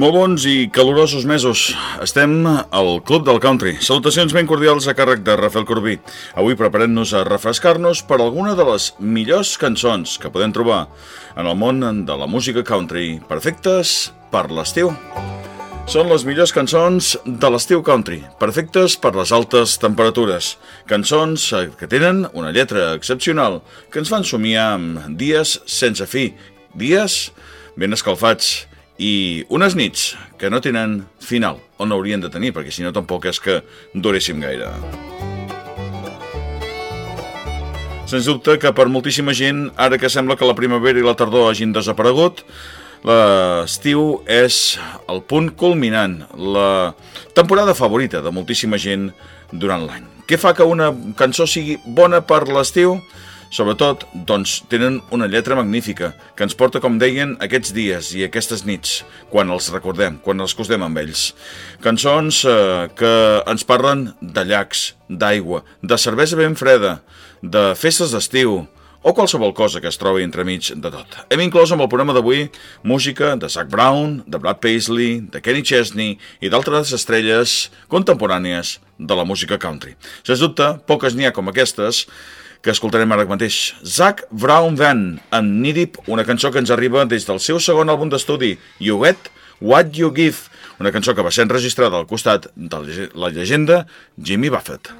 Molt bons i calorosos mesos. Estem al Club del Country. Salutacions ben cordials a càrrec de Rafael Corbí. Avui preparem-nos a refrescar-nos per alguna de les millors cançons que podem trobar en el món de la música country, perfectes per l'estiu. Són les millors cançons de l'estiu country, perfectes per les altes temperatures. Cançons que tenen una lletra excepcional, que ens fan somiar amb dies sense fi, dies ben escalfats, i unes nits que no tenen final, on haurien de tenir, perquè si no tampoc és que duréssim gaire. Sens dubte que per moltíssima gent, ara que sembla que la primavera i la tardor hagin desaparegut, l'estiu és el punt culminant, la temporada favorita de moltíssima gent durant l'any. Què fa que una cançó sigui bona per l'estiu? Sobretot, doncs, tenen una lletra magnífica, que ens porta, com deien, aquests dies i aquestes nits, quan els recordem, quan els costem amb ells. Cançons que ens parlen de llacs, d'aigua, de cervesa ben freda, de festes d'estiu, o qualsevol cosa que es trobi entremig de tot. Hem inclòs amb el programa d'avui música de Zac Brown, de Brad Paisley, de Kenny Chesney i d'altres estrelles contemporànies de la música country. Sens dubte, poques n'hi ha com aquestes, que escoltarem ara mateix. Zac Brown Band, en Knee Deep, una cançó que ens arriba des del seu segon àlbum d'estudi, You Get What You Give, una cançó que va ser enregistrada al costat de la llegenda Jimmy Buffett.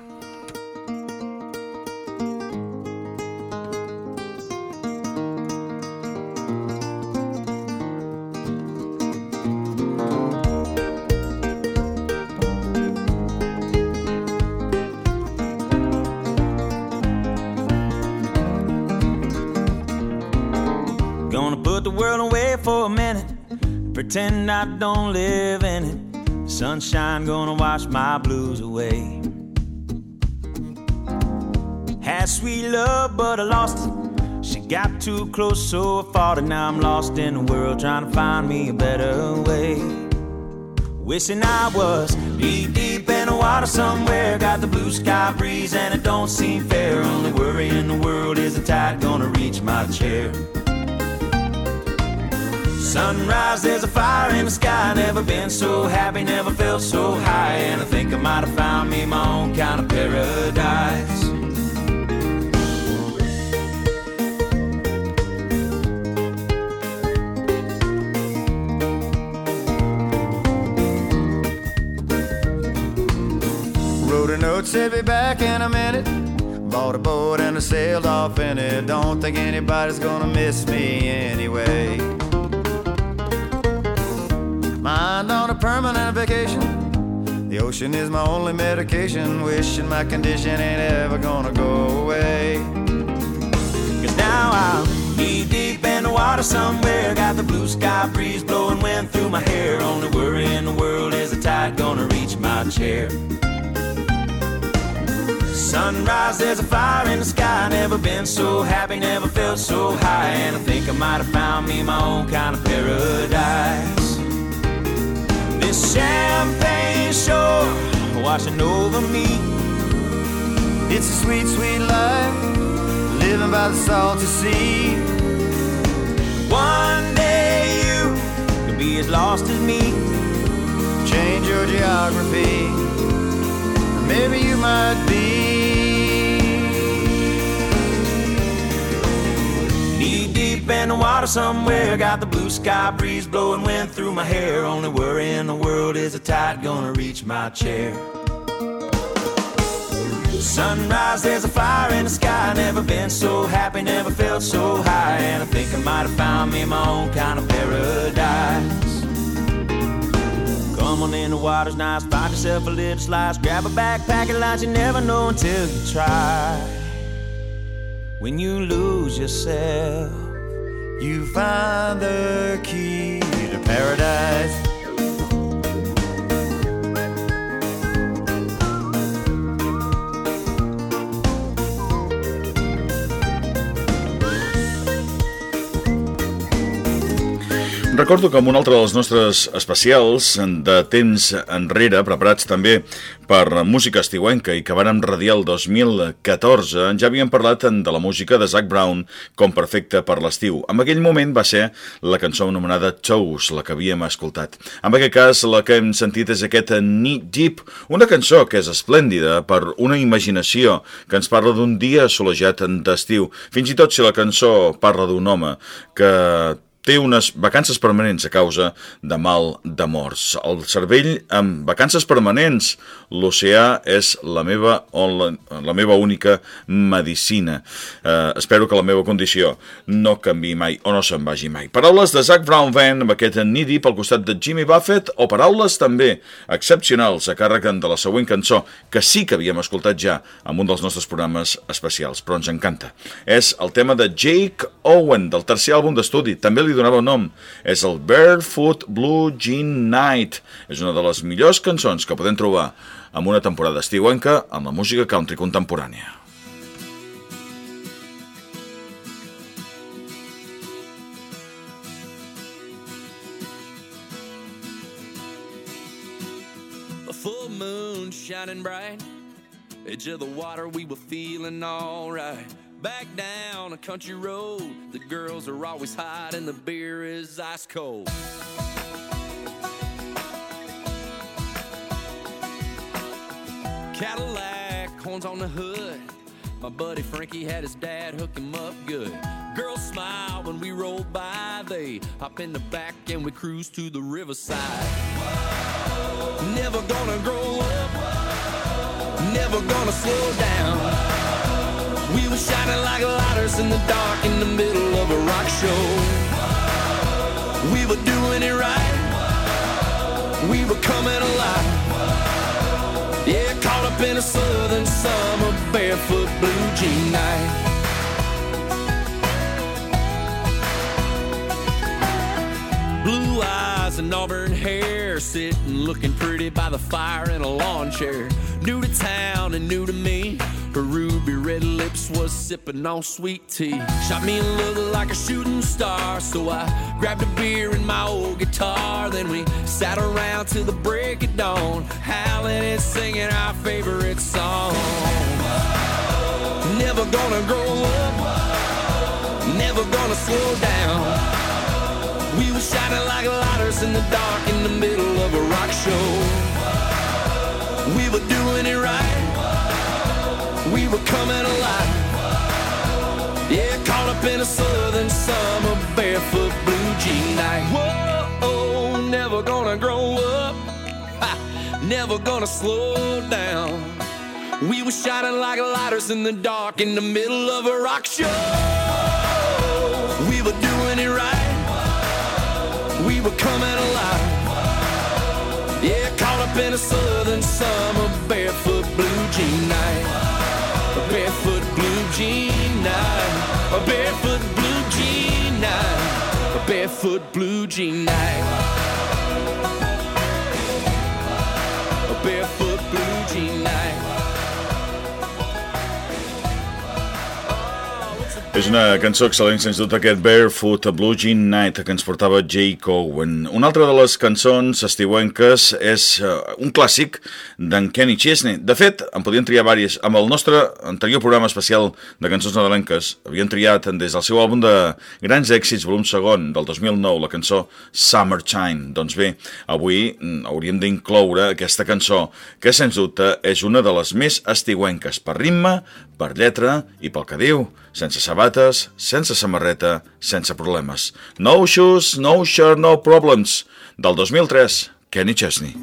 Put the world away for a minute, pretend I don't live in it. Sunshine gonna wash my blues away. Had sweet love but I lost it. She got too close so I fought it. Now I'm lost in the world trying to find me a better way. Wishing I was deep in the water somewhere. Got the blue sky breeze and it don't seem fair. Only worry in the world is the tide gonna reach my chair. Sunrise, there's a fire in the sky. Never been so happy, never felt so high. And I think I might have found me my own kind of paradise. Wrote a note, said be back in a minute. Bought a boat and I sailed off in it. Don't think anybody's gonna miss me anyway. Mind on a permanent vacation. The ocean is my only medication. Wishing my condition ain't ever gonna go away. Cause now I'm knee deep in the water somewhere. Got the blue sky breeze blowing wind through my hair. Only worry in the world is the tide gonna reach my chair. Sunrise, there's a fire in the sky. Never been so happy, never felt so high. And I think I might have found me my own kind of paradise. This champagne shore washing over me. It's a sweet, sweet life, living by the salty sea. One day you could be as lost as me. Change your geography, maybe you might be. Knee deep in the water somewhere. Got the blue sky breeze blowing wind through my hair. Only worry in the world is the tide gonna reach my chair. Sunrise, there's a fire in the sky. Never been so happy, never felt so high. And I think I might have found me my own kind of paradise. Come on in, the water's nice. Find yourself a little slice. Grab a backpack and lunch. You never know until you try. When you lose yourself, you find the key to paradise. recordo que en un altre dels nostres especials de temps enrere, preparats també per música estiuenca i que vàrem radiar el 2014, ja havíem parlat de la música de Zac Brown com perfecta per l'estiu. En aquell moment va ser la cançó anomenada Toes, la que havíem escoltat. En aquest cas, la que hem sentit és aquesta Knee Deep, una cançó que és esplèndida per una imaginació que ens parla d'un dia assolejat d'estiu. Fins i tot si la cançó parla d'un home que té unes vacances permanents a causa de mal d'amors. El cervell amb vacances permanents. L'oceà és la meva única medicina. Espero que la meva condició no canviï mai o no se'n vagi mai. Paraules de Zac Brown Band amb aquest Knee Deep al costat de Jimmy Buffett, o paraules també excepcionals a càrrec de la següent cançó, que sí que havíem escoltat ja en un dels nostres programes especials, però ens encanta. És el tema de Jake Owen, del tercer àlbum d'estudi. També li donava nom. És el Barefoot Blue Jean Night. És una de les millors cançons que podem trobar en una temporada estiuenca amb la música country contemporània. A full moon shining bright, edge of the water, we were feeling all right. Back down a country road, the girls are always hot and the beer is ice cold. Cadillac, horns on the hood, my buddy Frankie had his dad hook him up good. Girls smile when we roll by, they hop in the back and we cruise to the riverside. Whoa. Never gonna grow up, whoa. Never gonna slow down. We were shining like lighters in the dark in the middle of a rock show. Whoa. We were doing it right. Whoa. We were coming alive. Whoa. Yeah, caught up in a southern summer barefoot blue jean night. Blue eyes and auburn hair, sitting looking pretty by the fire in a lawn chair. New to town and new to me, her ruby red lips was sipping on sweet tea. Shot me a look like a shooting star, so I grabbed a beer and my old guitar. Then we sat around till the break of dawn, howling and singing our favorite song. Whoa. Never gonna grow up, whoa. Never gonna slow down. Whoa. We were shining like lighters in the dark in the middle of a rock show. Whoa. We were doing it right. We were coming alive. Whoa. Yeah, caught up in a southern summer barefoot blue jean night. Whoa, never gonna grow up, ha, never gonna slow down. We were shining like lighters in the dark in the middle of a rock show. Whoa. We were doing it right. Whoa. We were coming alive. Whoa. Yeah, caught up in a southern summer barefoot blue jean night. A barefoot blue jean night. A barefoot blue jean night. A barefoot blue jean night. A barefoot blue jean night. És una cançó excel·lent, sens dubte, aquest Barefoot Blue Jean Night que ens portava Jake Owen. Una altra de les cançons estiuenques és un clàssic d'en Kenny Chesney. De fet, en podien triar diverses. Amb el nostre anterior programa especial de cançons nadalenques havien triat des del seu àlbum de grans èxits, volum segon, del 2009, la cançó Summertime. Doncs bé, avui hauríem d'incloure aquesta cançó que, sens dubte, és una de les més estiuenques per ritme, per lletra i pel que diu, sense sabates, sense samarreta, sense problemes. No shoes, no shirt, no problems. Del 2003, Kenny Chesney.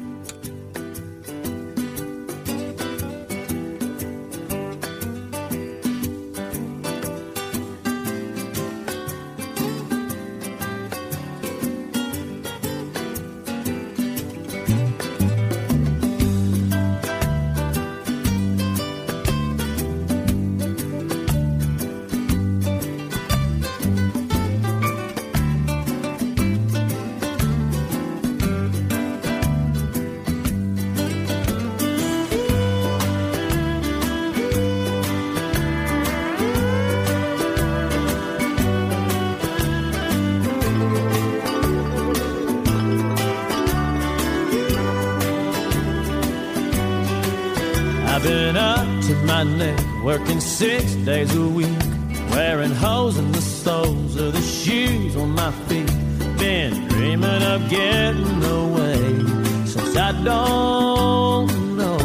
I've been up to my neck, working 6 days a week, wearing holes in the soles of the shoes on my feet. Been dreaming of getting away since I don't know.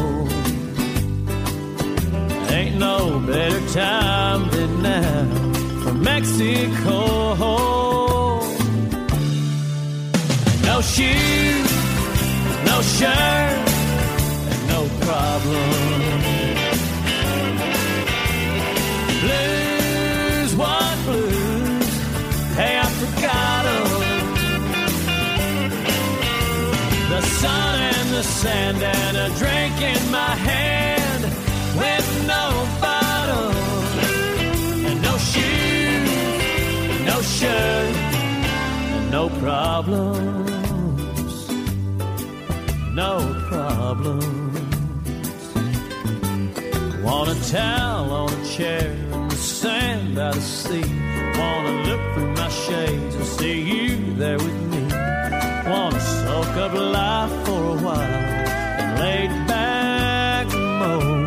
Ain't no better time than now for Mexico. No shoes, no shirt, and no problem. Blues, what blues? Hey, I forgot 'em. The sun and the sand and a drink in my hand with no bottle and no shoes, no shirt, and no problems, no problems. Want a towel on a chair in the sand by the sea. Wanna look through my shades and see you there with me. Wanna soak up life for a while and lay back mode.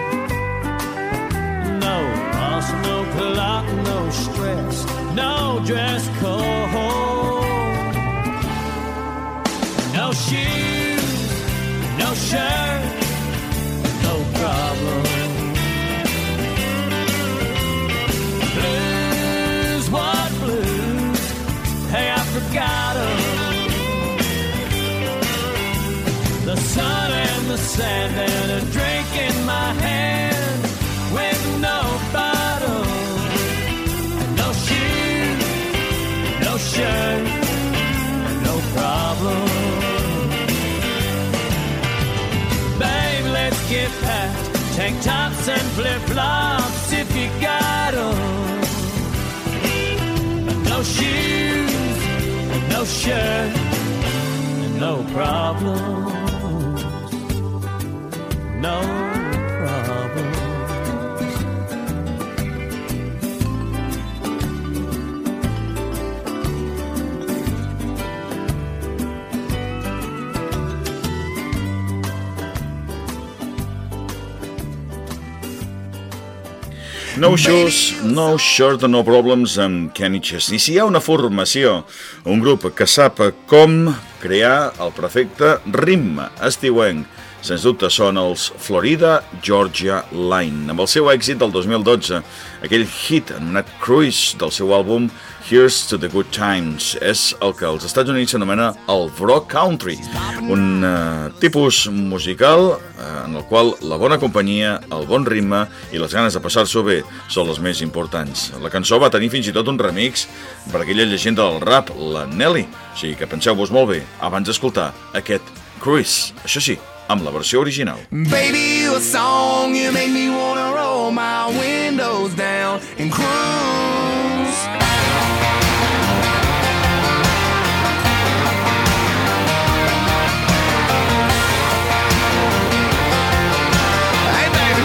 No fuss, no clock, no stress, no dress code. No shoes, no shirt, no problem. Blues, what blues? Hey, I forgot 'em. The sun and the sand and a drink in my hand with no bottle, no shoes, no shirt, no problem. Babe, let's get packed, tank tops and flip-flops if you got 'em. No shoes, no shirt, no problem. No problem. No shoes, no shirt, no problems amb Kenny Chesney. Si hi ha una formació, un grup que sap com crear el perfecte ritme estiuenc, sens dubte són els Florida Georgia Line, amb el seu èxit del 2012, aquell hit anomenat Cruise del seu àlbum Here's to the Good Times. És el que als Estats Units s'anomena el Bro Country, un tipus musical en el qual la bona companyia, el bon ritme i les ganes de passar-s'ho bé són les més importants. La cançó va tenir fins i tot un remix per aquella llegenda del rap, la Nelly, o sigui que penseu-vos molt bé abans d'escoltar aquest Cruise, això sí, amb la versió original. Baby, you a song, you make me wanna roll my windows down and cruise. Hey, baby.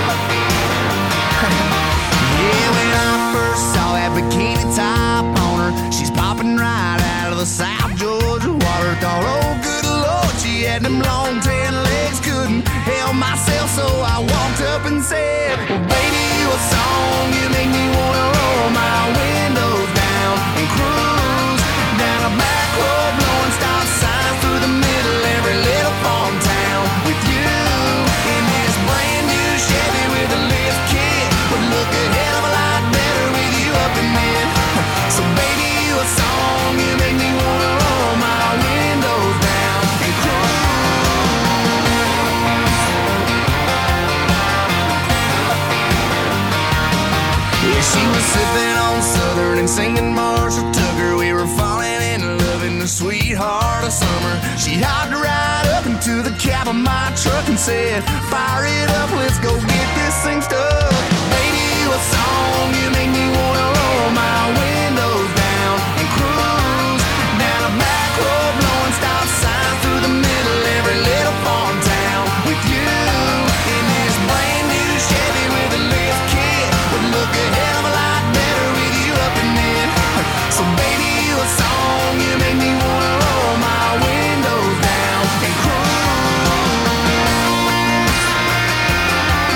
Yeah, when I first saw that bikini top on her, she's popping right out of the South Georgia water. Thought, oh, good Lord, she had them long tan legs, couldn't help myself, so I walked up and said, well, baby, you a song, you make me wanna roll my windows down and cruise down a back road, blowing stop signs through the middle every little farm town with you in this brand new Chevy with a lift kit. Would look a hell of a lot better with you up in it. So baby, you a song, you make me wanna roll my windows down and yeah, she was sipping on Southern and singing Marshall Tucker. We were falling in love in the sweetheart of summer. She hopped right up into the cab of my truck and said, fire it up, let's go get this thing stuck. Baby, you a song, you make me wanna roll my windows down and cruise down a back road, blowing stop signs through the middle every little farm town with you in this brand new Chevy with a lift kit. Would look a hell of a lot better with you up in it. So baby, you a song, you make me wanna roll my windows down and cruise.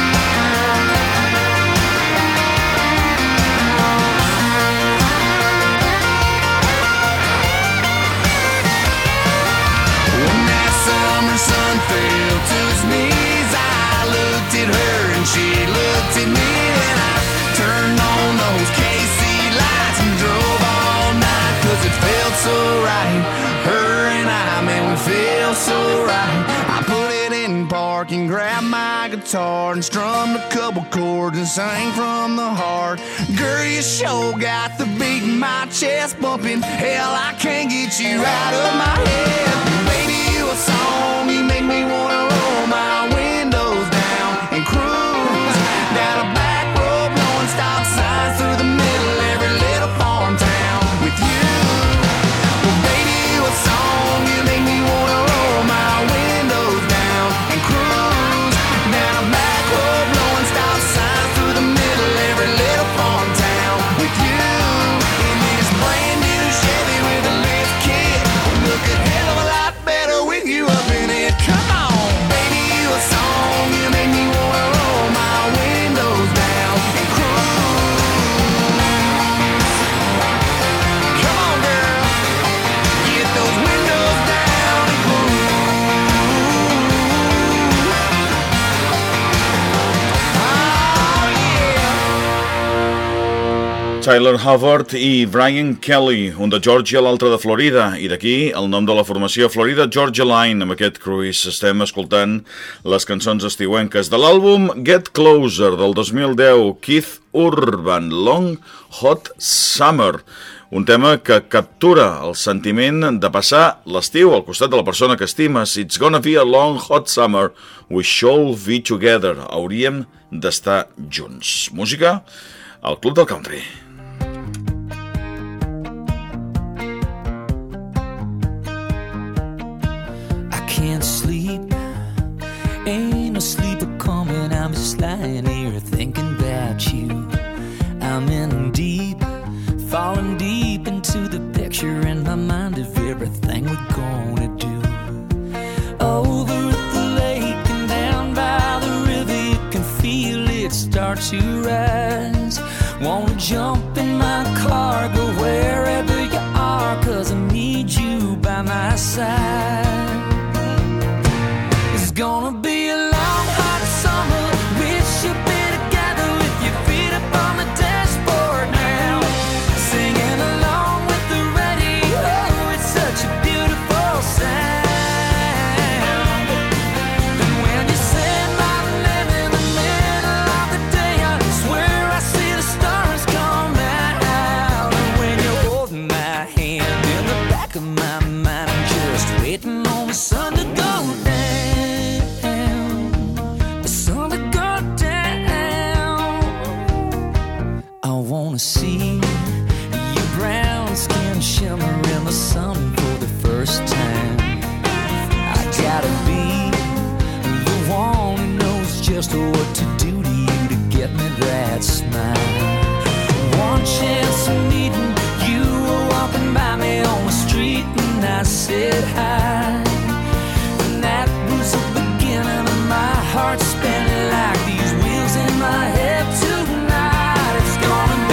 park and grabbed my guitar and strummed a couple chords and sang from the heart. Girl, you sure got the beat in my chest bumping. Hell, I can't get you out of my head. Baby, you a song, you make me wanna roll my windows down and cruise down a back road, blowing stop signs through the middle of every little farm town with you. Well, baby, you a song, you make me wanna roll my windows down and cruise down a back road, blowing stop signs through the middle of every little farm town with you. In this brand new Chevy with a lift kit, look a hell of a lot better with you up in it. Come on, baby, you a song, you make me wanna roll my windows down and cruise. Come on, girl, get those windows down and cruise. Oh, yeah. Tyler Hubbard i Brian Kelly, un de Georgia, l'altre de Florida, i d'aquí el nom de la formació Florida Georgia Line. Amb aquest cruise estem escoltant les cançons estiuenques de l'àlbum Get Closer del 2010, Keith Urban, Long Hot Summer, un tema que captura el sentiment de passar l'estiu al costat de la persona que estimes. It's gonna be a long hot summer, we shall be together, hauríem d'estar junts. Música al Club del Country. Can't sleep, ain't no sleep coming. I'm just lying here thinking about you. I'm in deep, falling deep into the picture in my mind of everything we're gonna do. Over at the lake and down by the river, you can feel it start to rise. Wanna jump in my car, go wherever you are, 'cause I need you by my side. It's gonna be a long hot summer. We should be together with your feet up on the dashboard now, singing along with the radio. It's such a beautiful sound. And when you say my name in the middle of the day, I swear I see the stars come out. And when you're holding my hand in the back of my mind, I'm just waiting on the sun to go down. See your brown skin shimmer in the sun for the first time. I gotta be the one who knows just what to do to you to get me that smile. One chance of meeting you, were walking by me on the street and I said hi. And that was the beginning of my heart spinning like these wheels in my head tonight. It's gonna be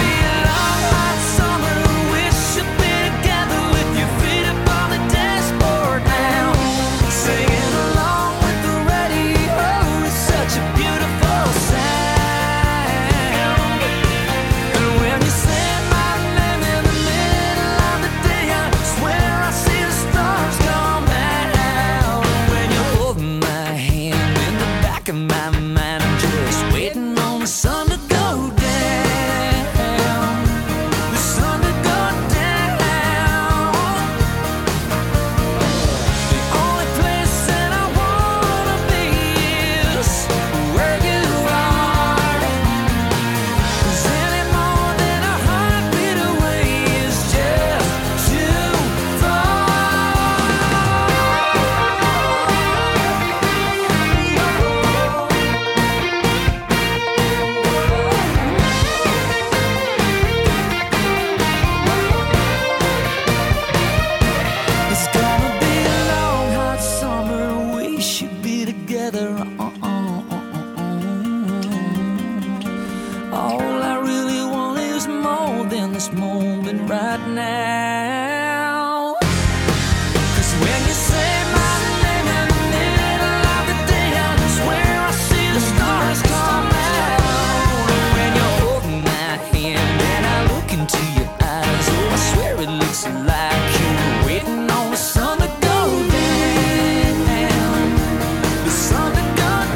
sun to go down, the sun to go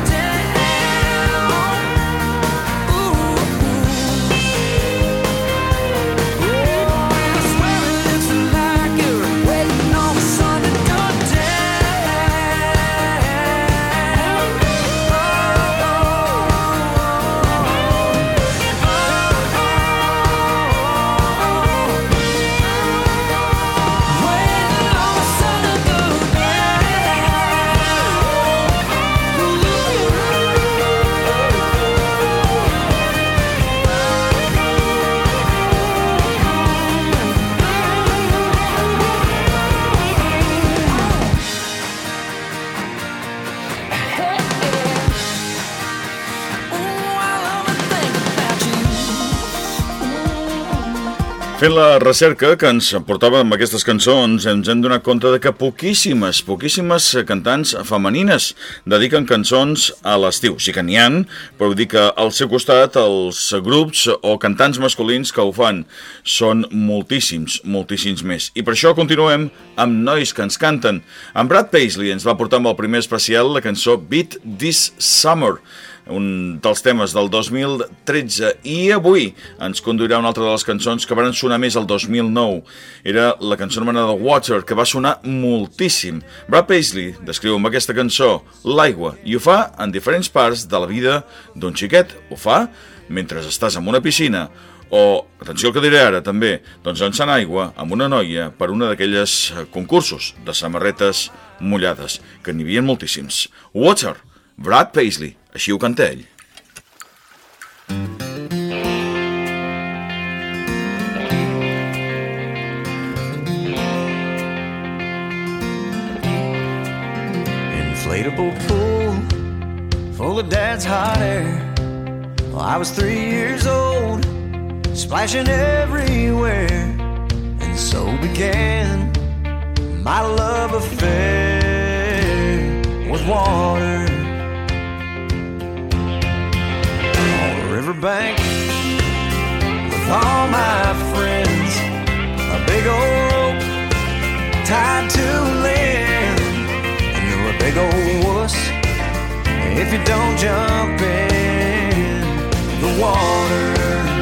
Fent la recerca que ens portava amb aquestes cançons, ens hem donat compte de que poquíssimes cantants femenines dediquen cançons a l'estiu. Sí que n'hi ha, però vull dir que al seu costat els grups o cantants masculins que ho fan són moltíssims més. I per això continuem amb nois que ens canten. En Brad Paisley ens va portar amb el primer especial la cançó Beat This Summer, un dels temes del 2013, i avui ens conduirà una altra de les cançons que van sonar més el 2009. Era la cançó anomenada Water, que va sonar moltíssim. Brad Paisley descriu amb aquesta cançó l'aigua, i ho fa en diferents parts de la vida d'un xiquet. Ho fa mentre estàs en una piscina, o, atenció al que diré ara també, doncs llançant aigua amb una noia per una d'aquelles concursos de samarretes mullades, que n'hi havia moltíssims. Water, Brad Paisley, així ho canta ell. Inflatable pool full of dad's hot air. Well, I was 3 years old, splashing everywhere, and so began my love affair with water. On the riverbank with all my friends, a big old rope tied to land, and you're a big old wuss if you don't jump in the water.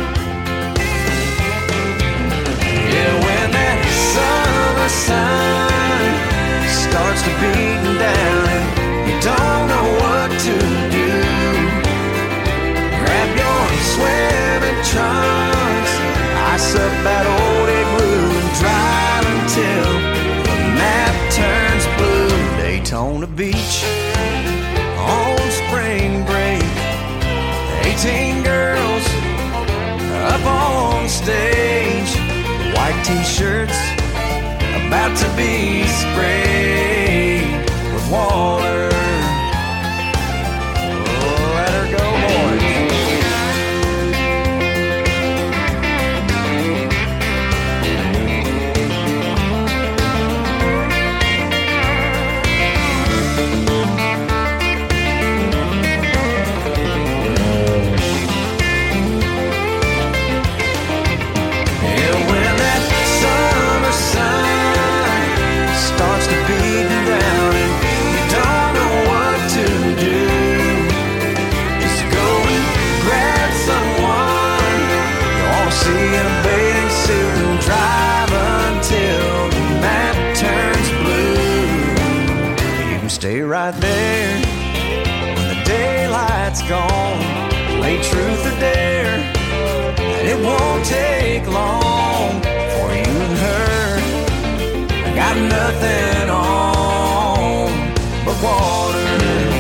Yeah, when that summer sun starts to beat down and you don't know what to do, grab your swimming trunks, ice up that old igloo, and drive until the map turns blue. Daytona Beach on spring break, 18 girls up on stage, white t-shirts about to be sprayed with water. Oh, let her go, boys. Stay right there when the daylight's gone. Play truth or dare, and it won't take long for you and her. I got nothing on but water.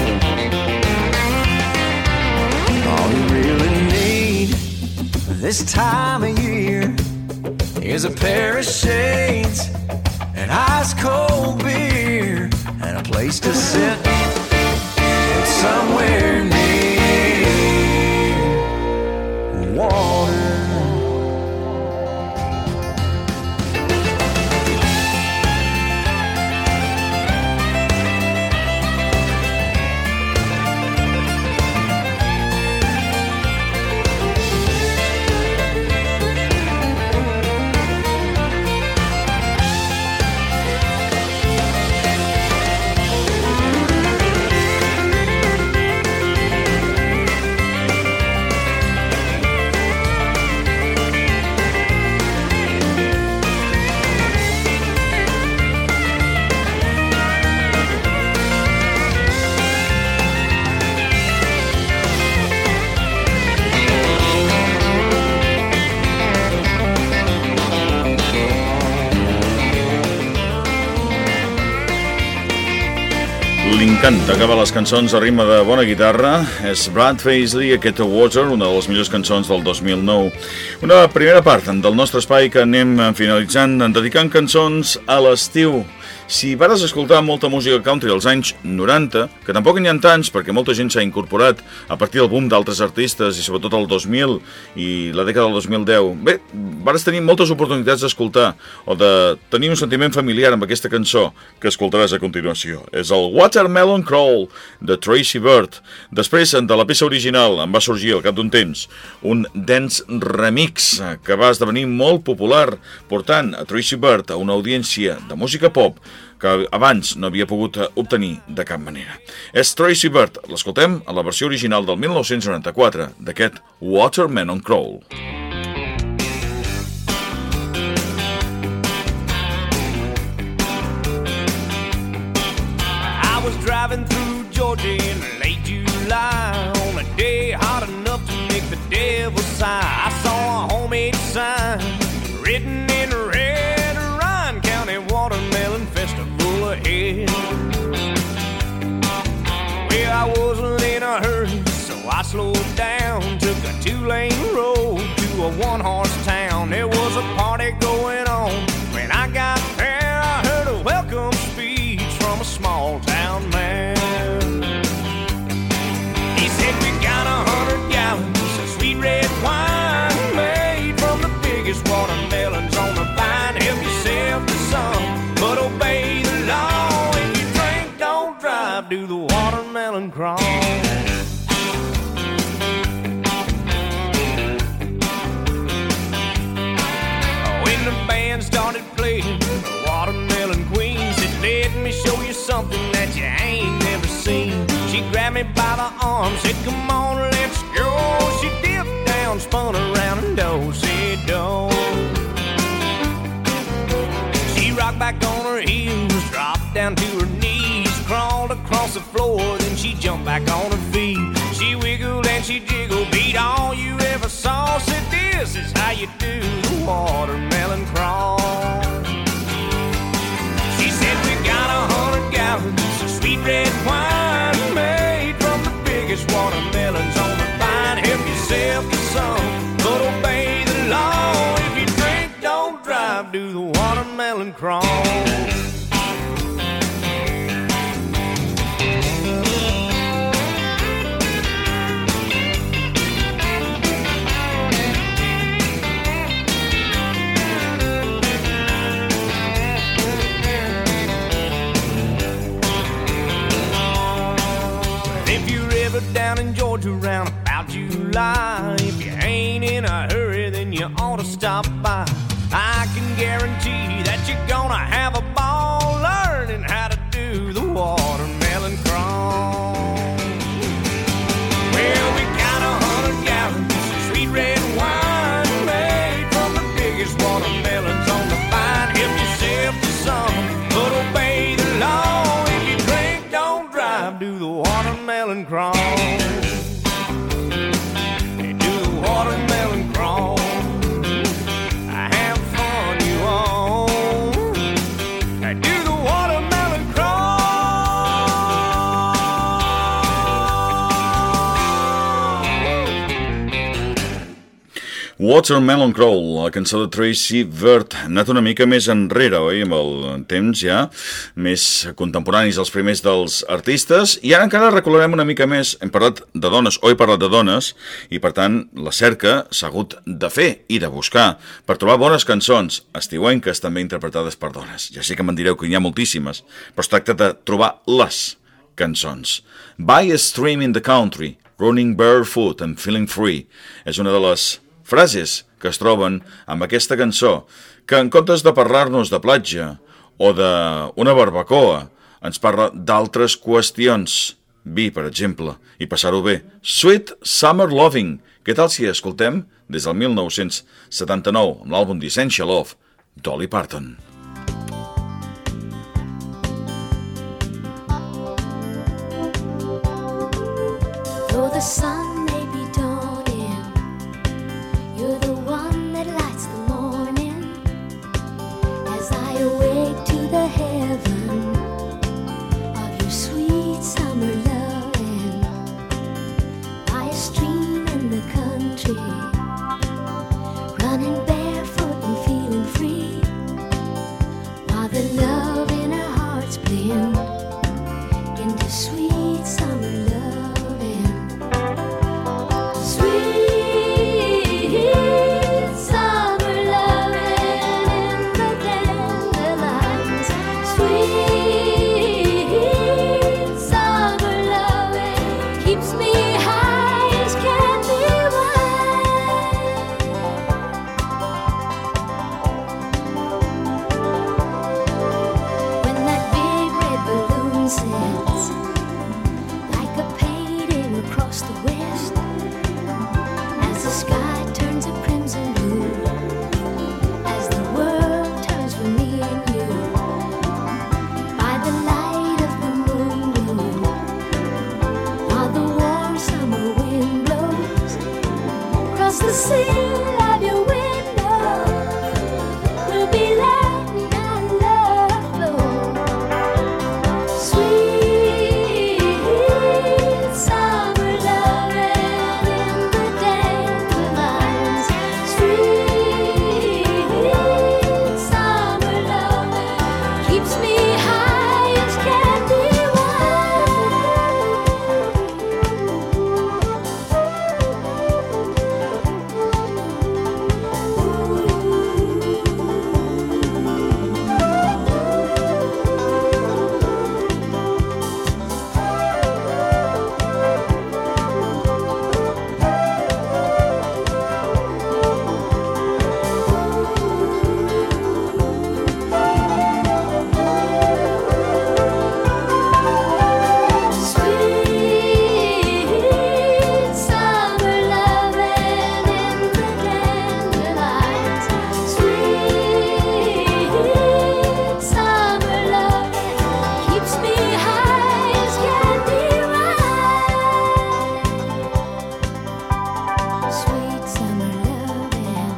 All you really need this time of year is a pair of shades, an ice cold beer, and a place to sit somewhere near water. M'encanta acabar les cançons a ritme de bona guitarra. És Brad Paisley, aquest Water, una de les millors cançons del 2009. Una primera part del nostre espai que anem finalitzant dedicant cançons a l'estiu. Si vares escoltar molta música country als anys 90, que tampoc n'hi ha tants perquè molta gent s'ha incorporat a partir del boom d'altres artistes i sobretot el 2000 i la dècada del 2010, bé, vares tenir moltes oportunitats d'escoltar o de tenir un sentiment familiar amb aquesta cançó que escoltaràs a continuació. És el Watermelon Crawl de Tracy Byrd. Després de la peça original en va sorgir al cap d'un temps un dance remix que va esdevenir molt popular, portant a Tracy Byrd a una audiència de música pop que abans no havia pogut obtenir de cap manera. És Tracy Byrd, l'escoltem a la versió original del 1994 d'aquest Watermelon Crawl. I was driving through Georgia in late July on a day hot enough to make the devil sigh. I saw a homemade sign written in red, Ryan County Watermelon Festival ahead. Well, I wasn't in a hurry, so I slowed down, took a 2-lane road to a 1-horse town. There was a party going on. When I got there, I heard a welcome speech from a small town man. He said, we got 100 gallons of sweet red wine made from the biggest watermelons on the vine. Help yourself to some, but obey the law. If you drink, don't drive, do the watermelon crawl. When the band started playing the Watermelon Queen, said, let me show you something that you ain't never seen. She grabbed me by the arm, said, come on, let's go. She dipped down, spun around and do-si-do. She rocked back on her heels, dropped down to her knees, crawled across the floor, then she jumped back on her feet. She wiggled and she jiggled, beat all you ever saw. Said, this is how you do the watermelon crawl. She said, we got 100 gallons of sweet red wine made from the biggest watermelons on the vine. Help yourself to some, but obey the law. If you drink, don't drive, do the watermelon crawl. Down in Georgia around about July, if you ain't in a hurry, then you ought to stop by. I can guarantee that you're gonna have a ball learning how to do the watermelon crawl. Well, we got 100 gallons of sweet red wine made from the biggest watermelons on the vine. Help yourself to some, but obey the law. If you drink, don't drive, do the watermelon crawl. Do the watermelon crawl. Have fun, you all. Do the watermelon crawl. Watermelon Crawl, la cançó de Tracy Byrd, ha anat una mica més enrere, oi? Amb el temps ja, més contemporanis els primers dels artistes, i ara encara recularem una mica més. Hem parlat de dones, o he parlat de dones, i per tant la cerca s'ha hagut de fer i de buscar per trobar bones cançons estiuenques també interpretades per dones. Ja sé que me'n direu que n'hi ha moltíssimes, però es tracta de trobar les cançons. By a stream in the country, running barefoot and feeling free, és una de les frases que es troben amb aquesta cançó, que en comptes de parlar-nos de platja o d'una barbacoa, ens parla d'altres qüestions. Vi, per exemple, i passar-ho bé. Sweet Summer Loving. Què tal si escoltem des del 1979, amb l'àlbum The Essential of Dolly Parton? Though the sun may be dawning, you're the one that lights the morning. As I awake to the heaven of your sweet keeps me high as candy wine. When that big red balloon sets like a painting across the west, as the sky turns a crimson blue, as the world turns for me and you, by the light of the moon glow, while the warm summer wind blows across the sill of your window, we'll be letting our love flow. Sweet summer loving in the dandelions. Sweet summer loving keeps me high as candy Sweet summer loving in the dandelions. Sweet summer loving keeps me high as candy wine. Sweet summer loving,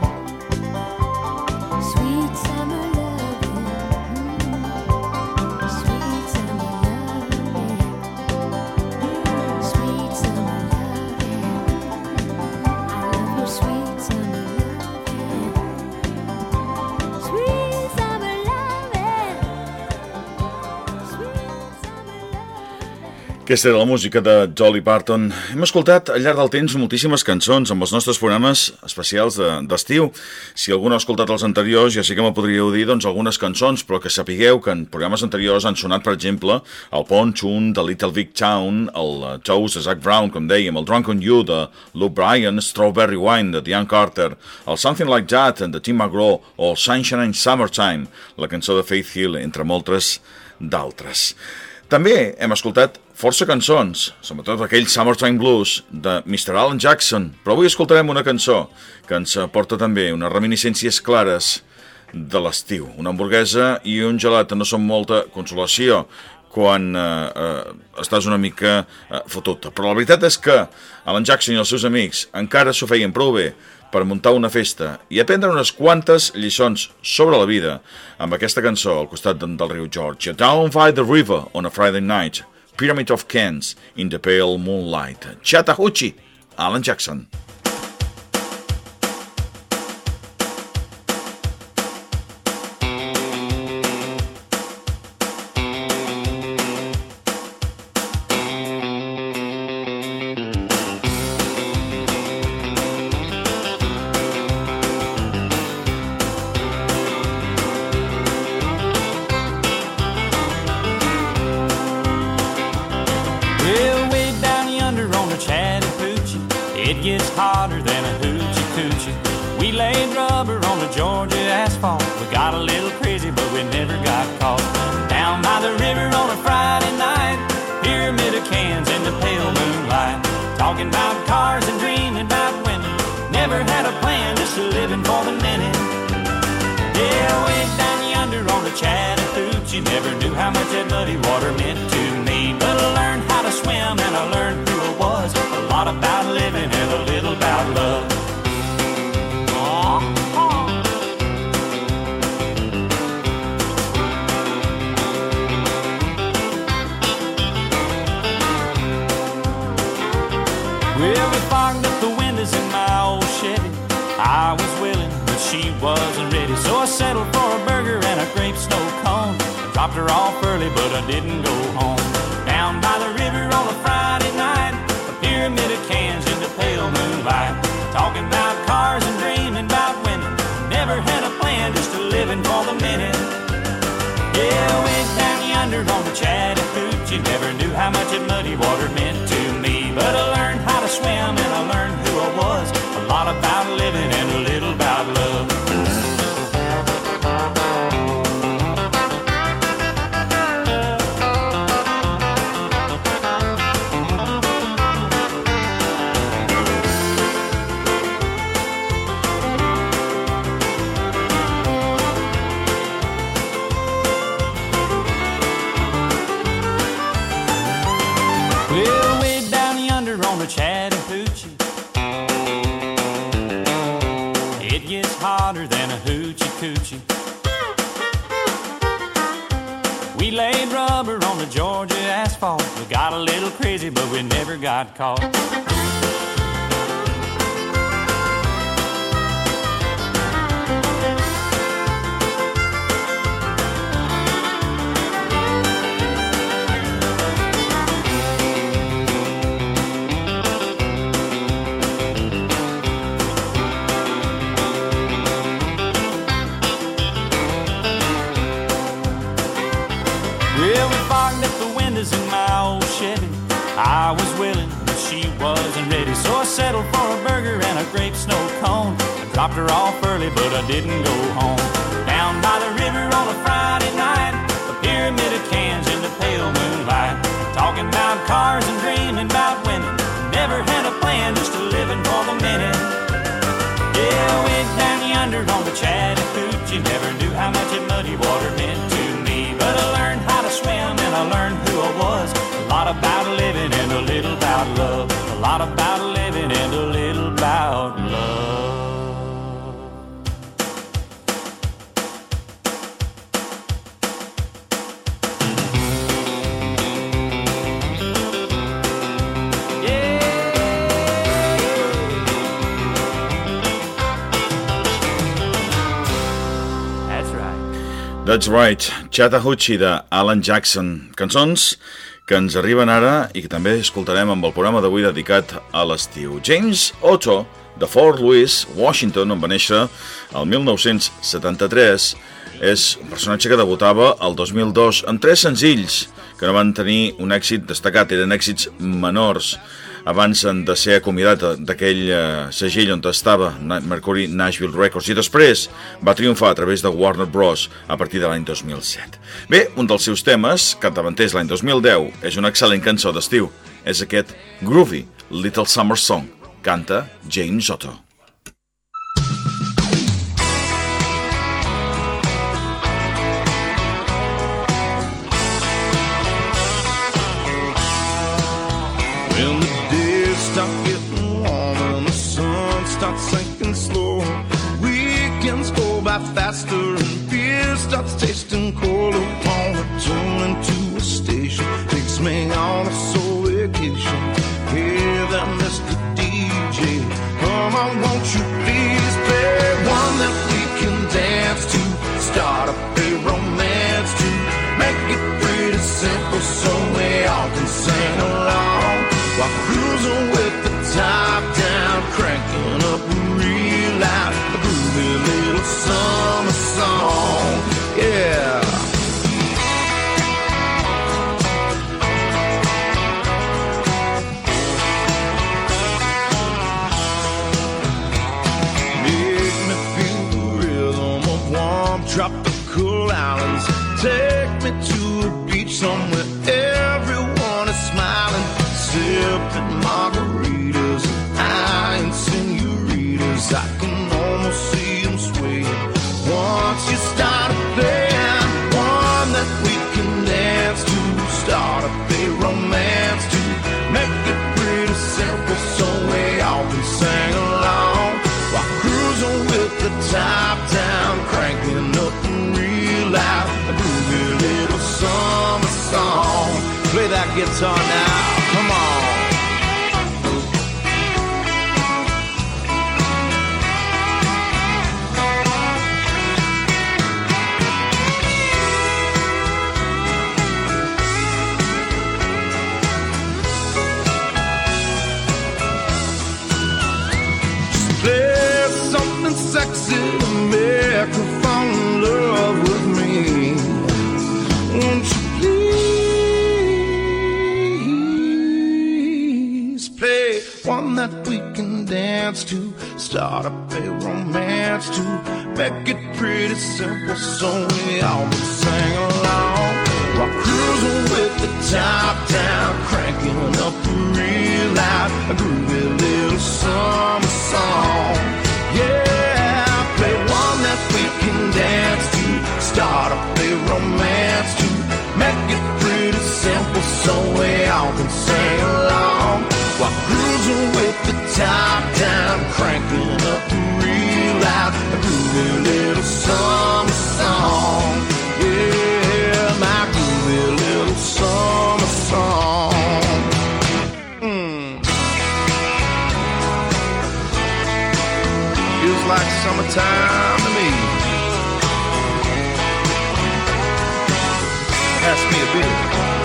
sweet summer loving, sweet summer loving, sweet summer loving. I love your sweet summer loving, sweet summer loving, sweet summer loving. Aquesta era la música de Dolly Parton. Hem escoltat al llarg del temps moltíssimes cançons amb els nostres programes especials d'estiu. Si algú no ha escoltat els anteriors, ja sí que me podríeu dir doncs, algunes cançons, però que sapigueu que en programes anteriors han sonat, per exemple, el Ponchun de Little Big Town, el Toast de Zac Brown, com dèiem, el Drunk on You de Luke Bryan, Strawberry Wine de Diane Carter, el Something Like That de Tim McGraw o el Sunshine in Summertime, la cançó de Faith Hill, entre moltes d'altres. També hem escoltat força cançons, sobretot aquell Summertime Blues de Mr. Alan Jackson, però avui escoltarem una cançó que ens aporta també unes reminiscències clares de l'estiu. Una hamburguesa i un gelat no són molta consolació quan estàs una mica fotut. Però la veritat és que Alan Jackson i els seus amics encara s'ho feien prou bé per muntar una festa i aprendre unes quantes lliçons sobre la vida amb aquesta cançó al costat del riu Georgia. Down by the river on a Friday night, Pyramid of Cans in the pale moonlight. Chattahoochee, Alan Jackson. Well, way down yonder on the Chattahoochee, it gets hotter than a hoochie coochie. We laid rubber on the Georgia asphalt. We got a little crazy, but we never got caught. Down by the river on a Friday night, pyramid of cans in the pale moonlight. Talking about cars and dreaming about women. Never had a plan, just living for the minute. Yeah, way down yonder on the Chattahoochee, never knew how much that muddy water meant to me. But I learned how to swim and I learned who I was. A lot about living and a little about love. Well, we fogged up the windows in my old Chevy. I was willing, but she wasn't ready. So I settled for a burger and a grape snow cone. I dropped her off early, but I didn't go home. Down by the river on a Friday night, a pyramid of cans in the pale moonlight. Talking about cars and dreaming about women. Never had a plan, just living for the minute. Yeah, went down yonder on the Chattahoochee. Never knew how much that muddy water meant to me. But the Chattahoochee. It gets hotter than a hoochie coochie. We laid rubber on the Georgia asphalt. We got a little crazy, but we never got caught. Well, we fogged up the windows in my old Chevy. I was willing, but she wasn't ready. So I settled for a burger and a grape snow cone. I dropped her off early, but I didn't go home. Down by the river on a Friday night, a pyramid of cans in the pale moonlight. Talking about cars and dreaming about women. Never had a plan, just living for the minute. Yeah, way down yonder on the Chattahoochee, never knew how much that muddy water meant to me. But I learned how to swim and I learned who I was. A lot about living and a little about love. A lot about living and a little about love. That's right, Chattahoochee de Alan Jackson, cançons que ens arriben ara i que també escoltarem amb el programa d'avui dedicat a l'estiu. James Otto, de Fort Louis, Washington, on va néixer el 1973, és un personatge que debutava el 2002 amb 3 senzills que no van tenir un èxit destacat, eren èxits menors abans de ser acomiadat d'aquell segell on estava, Mercury Nashville Records, i després va triomfar a través de Warner Bros. A partir de l'any 2007. Bé, un dels seus temes, capdavanters l'any 2010, és una excel·lent cançó d'estiu. És aquest Groovy Little Summer Song. Canta James Otto. When the days start getting warmer and the sun starts sinking slow, weekends go by faster and beer starts tasting cold. Upon a tune into a station takes me on a soul vacation. Hey there, Mr. DJ, come on, won't you please play one that we can dance to, start up a romance to, make it pretty simple so we all can sing along. While cruising with the top down, cranking up real loud, a groovy little summer song, yeah. Make me feel the rhythm of warm tropical islands. Take me to a beach somewhere everyone is smiling, sipping margaritas and eyeing senoritas. I can almost see them swaying once you start playing one that we can dance to, start up a romance to, make it pretty simple so we all can sing along. While cruising with the top down, cranking up real loud, a groovy little summer song. Play that guitar now, come on. Play something sexy to make her fall in love with me. Won't you please play one that we can dance to, start up a romance to, make it pretty simple so we all can sing along. While cruising with the top down, cranking up real loud, a groovy little summer song, yeah. Play one that we can dance to, start up a romance to, make it pretty simple so we all can sing along. While cruising like summertime to me. Pass me a beer.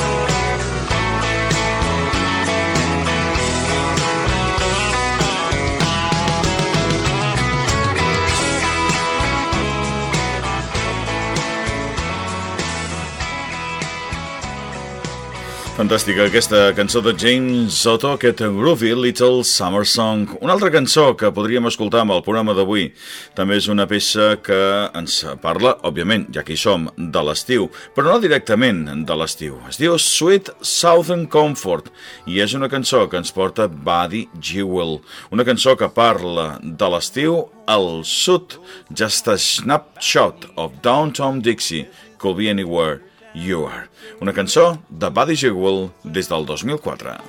Fantàstica aquesta cançó de James Soto, aquest Groovy Little Summer Song. Una altra cançó que podríem escoltar amb el programa d'avui també és una peça que ens parla, òbviament, ja que hi som, de l'estiu, però no directament de l'estiu. Es diu Sweet Southern Comfort i és una cançó que ens porta Buddy Jewell, una cançó que parla de l'estiu al sud, just a snapshot of downtown Dixie, could be anywhere you are. Una cançó de Buddy Jewell des del 2004.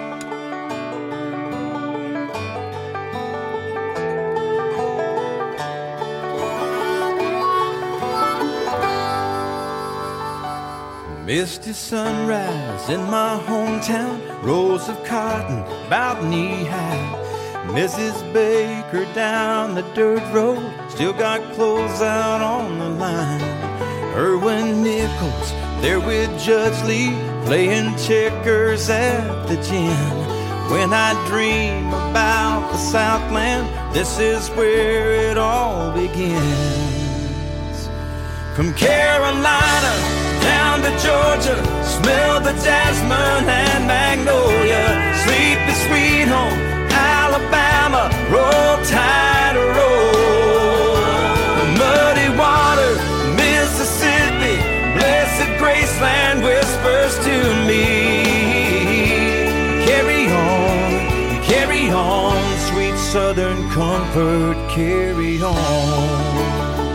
Misty sunrise in my hometown, rows of cotton about knee-high. Mrs. Baker down the dirt road, still got clothes out on the line. Erwin Nichols there with Judge Lee, playing checkers at the gin. When I dream about the Southland, this is where it all begins. From Carolina down to Georgia, smell the jasmine and magnolia. Sleepy sweet home, Alabama, roll tide, roll. Muddy water, Mississippi, blessed Graceland whispers to me. Carry on, sweet Southern comfort, carry on.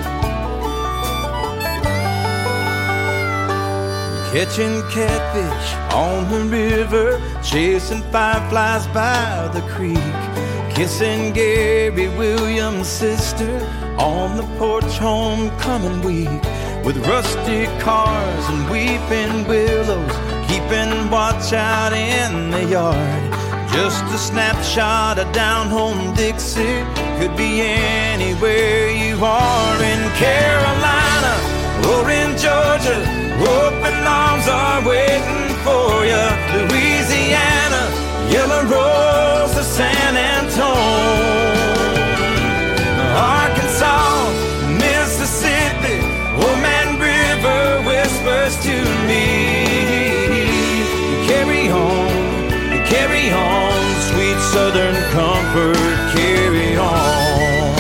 Catching catfish on the river, chasing fireflies by the creek, kissing Gary Williams' sister on the porch homecoming week. With rusty cars and weeping willows, keeping watch out in the yard. Just a snapshot of down home Dixie, could be anywhere you are. In Carolina or in Georgia, open arms are waiting for you. Louisiana, Yellow Rose to San Antone. Arkansas, Mississippi, Old Man River whispers to me. Carry on, sweet Southern comfort, carry on.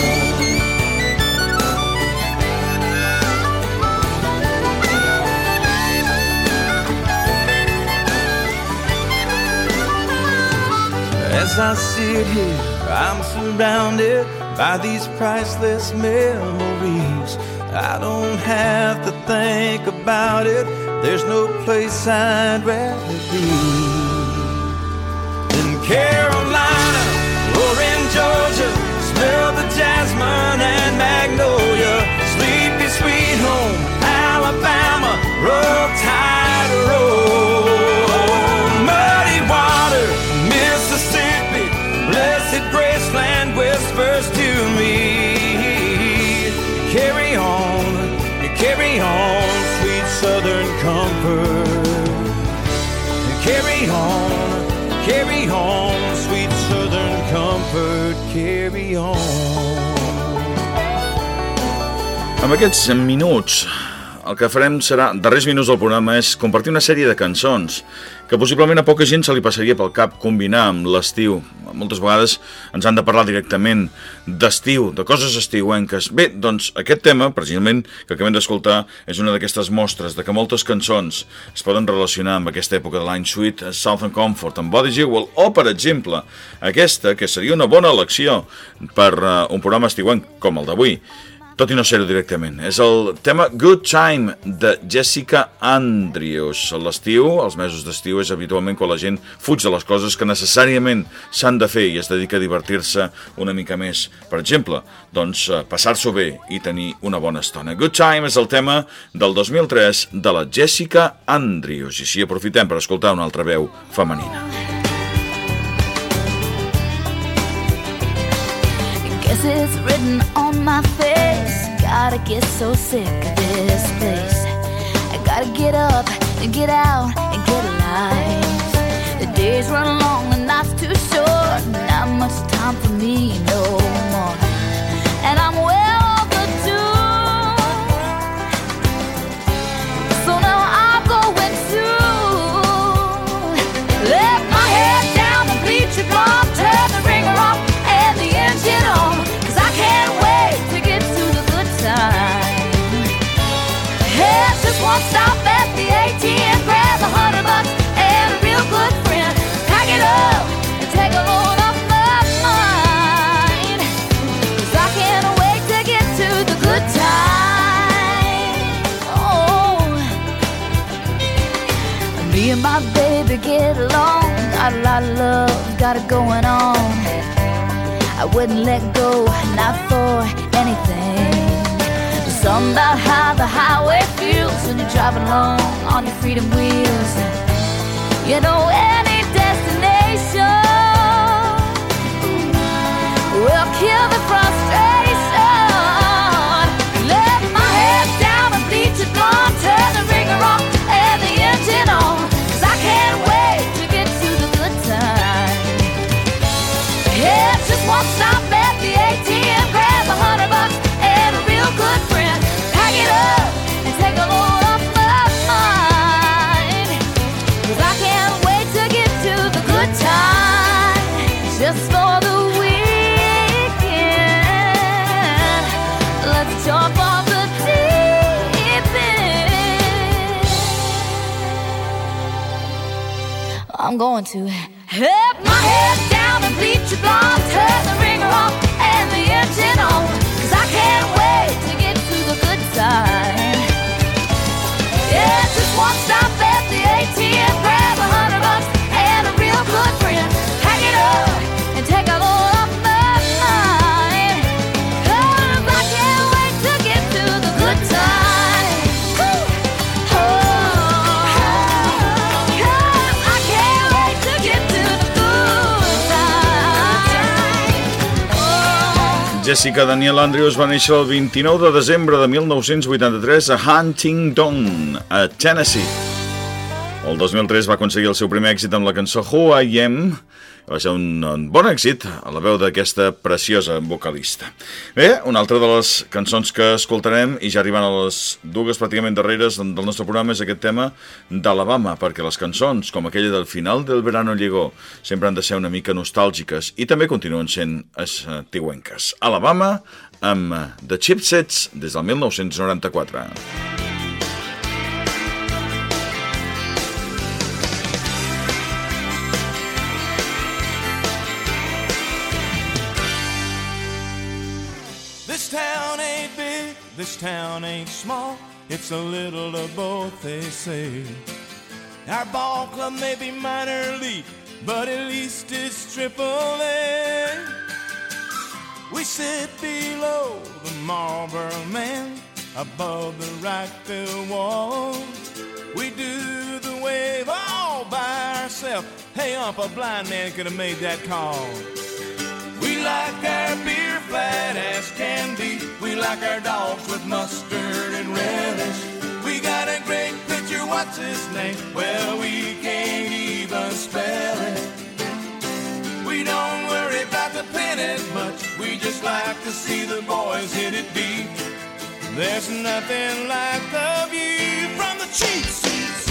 As I sit here, I'm surrounded by these priceless memories. I don't have to think about it, there's no place I'd rather be. In Carolina or in Georgia, smell the jasmine and magnolia. Sleepy sweet home, Alabama, roll tide, roll. Muddy water, Mississippi, blessed Graceland whispers to me. Carry on, sweet Southern comfort. Carry on, sweet Southern comfort, carry on. Amb aquests minuts, el que farem serà, darrers minuts del programa, és compartir una sèrie de cançons que possiblement a poca gent se li passaria pel cap combinar amb l'estiu. Moltes vegades ens han de parlar directament d'estiu, de coses estiuenques. Bé, doncs aquest tema, precisament, que acabem d'escoltar, és una d'aquestes mostres de que moltes cançons es poden relacionar amb aquesta època de l'any. Sweet Southern Comfort, amb Buddy Jewell, o, per exemple, aquesta, que seria una bona elecció per un programa estiuenc com el d'avui, tot i no ser-ho directament. És el tema Good Time de Jessica Andrews. L'estiu, els mesos d'estiu, és habitualment quan la gent fuig de les coses que necessàriament s'han de fer i es dedica a divertir-se una mica més. Per exemple, doncs, passar-s'ho bé i tenir una bona estona. Good Time és el tema del 2003 de la Jessica Andrews. I així aprofitem per escoltar una altra veu femenina. Guess faces written on my face. Gotta get so sick of this place. I gotta get up and get out and get alive. The days run long, the night's too short. Not much time for me no more. And I'm well overdue. So now I'm going to let my head down and bleach it blonde, turn the ringer off and the engine on, 'cause I can't wait to get to the good time. Head just one stop at the ATM, grab $100 and a real good friend. Pack it up and take a load off my mind, 'cause I can't wait to get to the good time. Oh, me and my baby get along, got a lot of love, got it going on. I wouldn't let go, not for anything. There's something about how the highway feels when you're driving along on your freedom wheels. You know, any destination will kill the frustration. Let my head down and bleach it blonde, turn the ringer off and the engine on, 'cause I can't wait to get to the good time. Yeah, just one stop at the ATM, grab $100 and a real good friend. Pack it up and take a load off my mind, 'cause I can't wait to get to the good time. Just for the weekend, let's jump off the deep end. I'm going to have my head down and bleach it blonde, turn the ringer off and the engine on, 'cause I can't wait to get to the good time. Yeah, just one stop at the ATM, grab $100 and a real good friend. Pack it up and take a load off my mind, 'cause I can't wait to get to the good time. Woo! Oh, 'cause I can't wait to get to the good time. Oh. Jessica Danielle Andrews va néixer el 29 de desembre de 1983 a Huntington, a Tennessee. El 2003 va aconseguir el seu primer èxit amb la cançó Who I Am. Va ser un bon èxit a la veu d'aquesta preciosa vocalista. Bé, una altra de les cançons que escoltarem, i ja arribant a les dues pràcticament darreres del nostre programa, és aquest tema d'Alabama, perquè les cançons, com aquella del final del verano llegó, sempre han de ser una mica nostàlgiques i també continuen sent estiuenques. Alabama amb The Chipsets des del 1994. This town ain't big, this town ain't small. It's a little of both, they say. Our ball club may be minor league, but at least it's Triple A. We sit below the Marlboro Man, above the right field wall. We do the wave all by ourselves. Hey, a blind man could have made that call. We like our beer flat as can be. We like our dogs with mustard and relish. We got a great pitcher, what's his name? Well, we can't even spell it. We don't worry about the pennant much. We just like to see the boys hit it deep. There's nothing like the view from the cheap seats.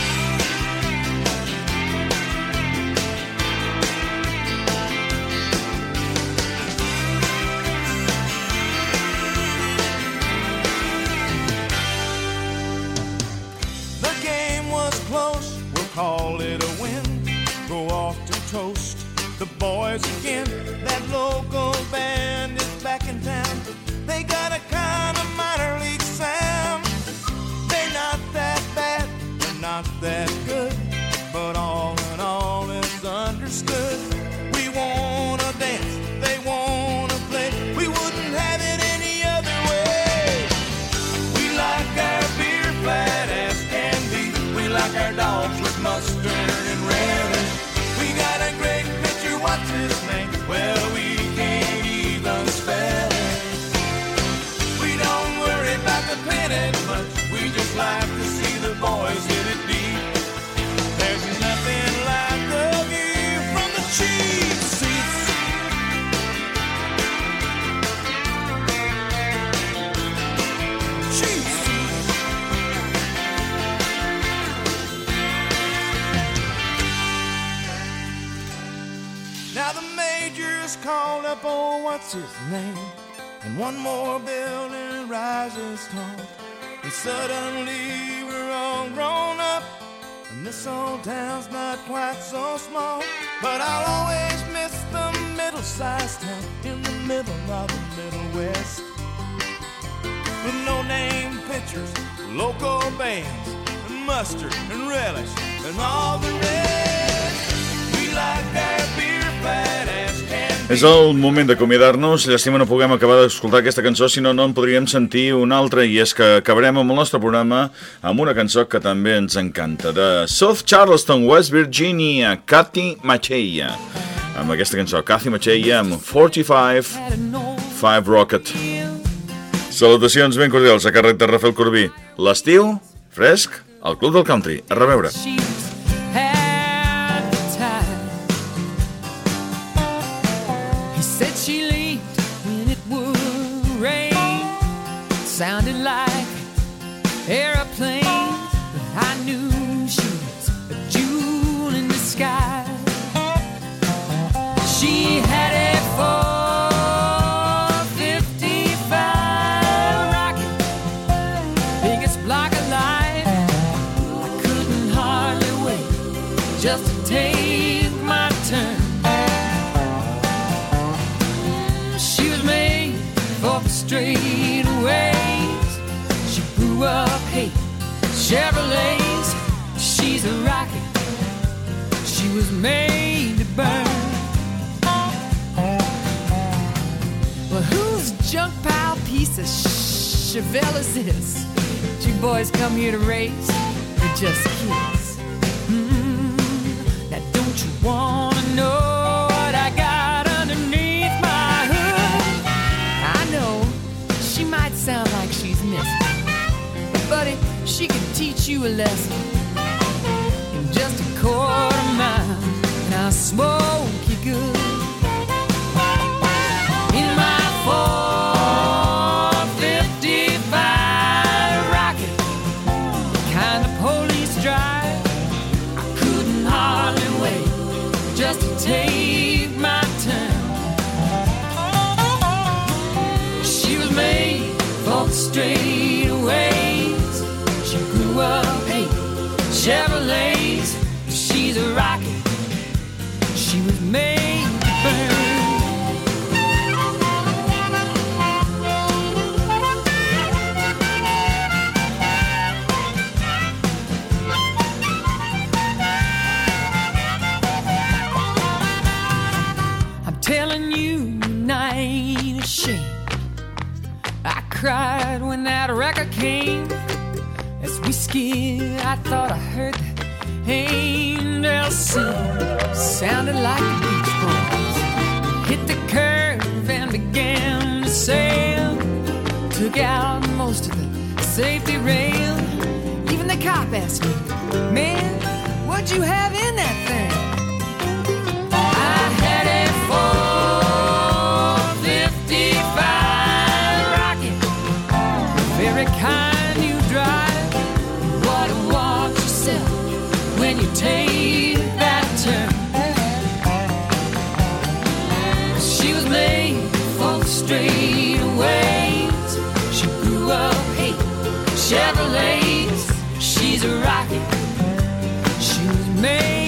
Close, we'll call it a win. Go off to toast the boys again. That local band is back in town. They got a kind of minor league sound. They're not that bad, they're not that good, but all in all it's understood. We wanna dance, they wanna play. We wouldn't have it any other way. We like our beer flat as can be. We like our dogs with mustard and relish. We got a great pitcher, what's his name? Now the major's called up, oh, what's his name? And one more building rises tall. And suddenly we're all grown up, and this old town's not quite so small. But I'll always miss the middle-sized town in the middle of the Middle West, with no-name pitchers, local bands, and mustard and relish, and all the rest. We like our beer flat as can be. És el moment d'acomiadar-nos. Llàstima no puguem acabar d'escoltar aquesta cançó, si no, no en podríem sentir una altra, i és que acabarem amb el nostre programa amb una cançó que també ens encanta, de South Charleston, West Virginia, Kathy Macheia. Amb aquesta cançó, Kathy Macheia, amb 45 Rocket. Salutacions ben cordials a càrrec de Rafael Corbí. L'estiu, fresc, al Club del Country. A reveure. Sounded like airplane, but I knew she was a jewel in the sky. She had a 455 rocket, biggest block of life. I couldn't hardly wait just to take my turn. She was made for the straightaways. She grew up hating Chevrolets. She's a rocket. She was made to burn. Well, whose junk pile piece of Chevelle is this? You boys come here to race or just kiss? Now don't you wanna know what I got underneath my hood? I know she might sound like she's missing, buddy, she can teach you a lesson in just a quarter mile, and I'll smoke you good. In my 455 rocket, the kind of police drive, I couldn't hardly wait just to take my turn. She was made for the straightaways. She grew up hating Chevrolets. She's a rocket. She was made to burn. I'm telling you, I ain't ashamed. I cried when that record came. As we skied, I thought I heard the angels sing. Sounded like the Beach Boys. Hit the curve and began to sail. Took out most of the safety rail. Even the cop asked me, man, what'd you have in that thing? I had a 455 rocket, the very kind you drive. What to watch yourself when you take that turn. She was made for the straightaways. She grew up hating Chevrolets. She's a rocket. She was made